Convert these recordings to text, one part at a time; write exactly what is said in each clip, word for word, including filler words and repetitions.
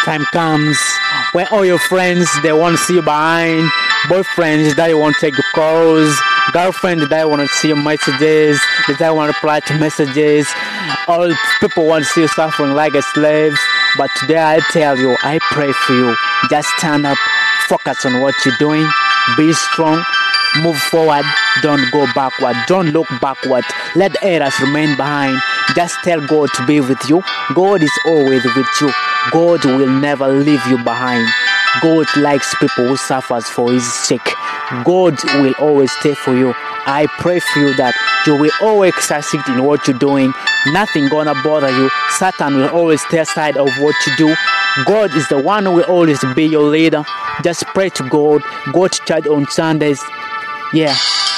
time comes when all your friends they want to see you behind, boyfriends that you want to take the calls, girlfriend that want to see your messages, that want to reply to messages. All people want to see you suffering like a slaves. But today I tell you, I pray for you. Just stand up, focus on what you're doing, be strong, move forward, don't go backward, don't look backward, let errors remain behind. Just tell God to be with you. God is always with you. God will never leave you behind. God likes people who suffers for his sake. God will always stay for you. I pray for you that you will always succeed in what you're doing. Nothing gonna bother you. Satan will always stay aside of what you do. God is the one who will always be your leader. Just pray to God. Go to church on Sundays. Yeah,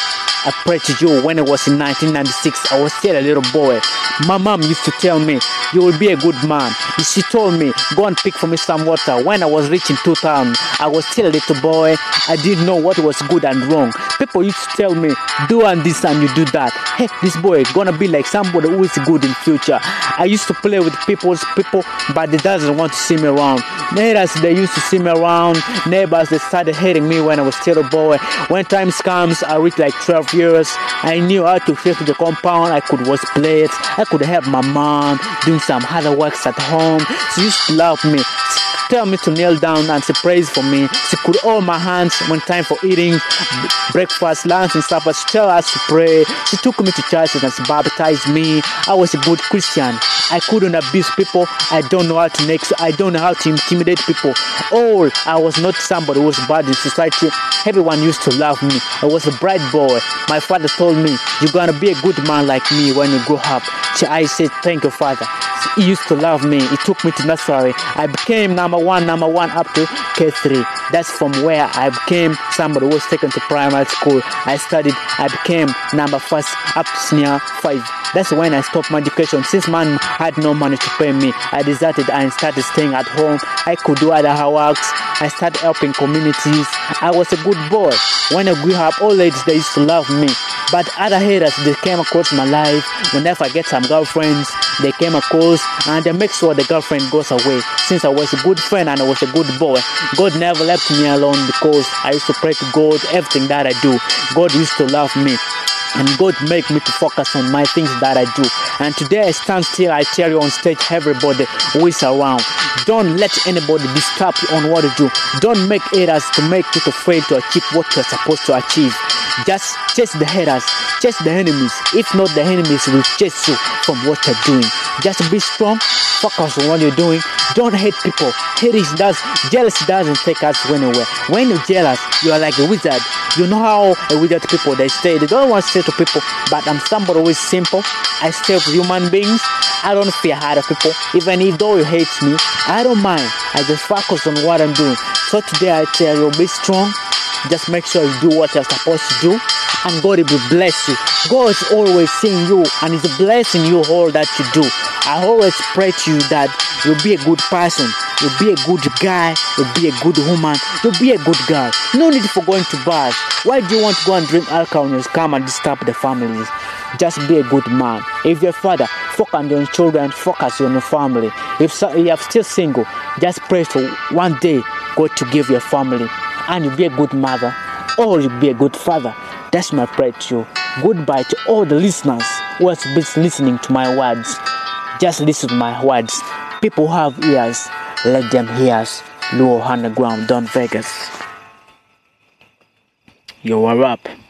I prayed to you when I was in nineteen ninety-six. I was still a little boy. My mom used to tell me, you will be a good man. She told me, go and pick for me some water. When I was reaching two thousand, I was still a little boy. I didn't know what was good and wrong. People used to tell me, do and this and you do that. Hey, this boy is gonna be like somebody who is good in future. I used to play with people's people, but they doesn't want to see me around. Neighbors, they used to see me around. Neighbors, they started hating me when I was still a boy. When times comes, I reached like twelve years. I knew how to fix the compound. I could wash plates. I could help my mom doing some other works at home. She used to love me. Tell me to kneel down and say praise for me. She could hold my hands when time for eating breakfast, lunch and supper. She tell us to pray. She took me to churches and she baptized me. I was a good Christian. I couldn't abuse people. I don't know how to make. I don't know how to intimidate people. All I was not somebody who was bad in society. Everyone used to love me. I was a bright boy. My father told me, you're gonna be a good man like me when you grow up. I said, thank you, Father. He used to love me. He took me to nursery. I became number one, number one up to K three. That's from where I became somebody who was taken to primary school. I studied. I became number first up to senior five. That's when I stopped my education. Since man had no money to pay me, I deserted and started staying at home. I could do other works. I started helping communities. I was a good boy. When I grew up, all ladies, they used to love me. But other haters, they came across my life. Whenever I get some girlfriends, they came across and they make sure the girlfriend goes away. Since I was a good friend and I was a good boy, God never left me alone because I used to pray to God everything that I do. God used to love me. And God make me to focus on my things that I do. And today I stand still, I tell you on stage, everybody who is around, don't let anybody disturb you on what you do. Don't make haters to make you to fail to achieve what you're supposed to achieve. Just chase the haters, chase the enemies. If not, the enemies will chase you from what you're doing. Just be strong, focus on what you're doing. Don't hate people. Haters does, jealousy doesn't take us anywhere. When you're jealous, you are like a wizard. You know how a wizard people, they say, they don't want to say to people, but I'm somebody who is simple. I stay with human beings. I don't fear other people. Even if though you hate me, I don't mind. I just focus on what I'm doing. So today I tell you, be strong. Just make sure you do what you're supposed to do, and God will bless you. God is always seeing you and is blessing you all that you do. I always pray to you that you'll be a good person, you'll be a good guy, you'll be a good woman, you'll be a good girl. No need for going to bars. Why do you want to go and drink alcohol and come and disturb the families? Just be a good man. If you're a father, focus on your children, focus on your family. If you are still single, just pray for one day God to give your family. And you'll be a good mother, or you'll be a good father. That's my prayer to you. Goodbye to all the listeners who have been listening to my words. Just listen to my words. People who have ears, let them hear us. Luo Underground, Don Vegas. You are up.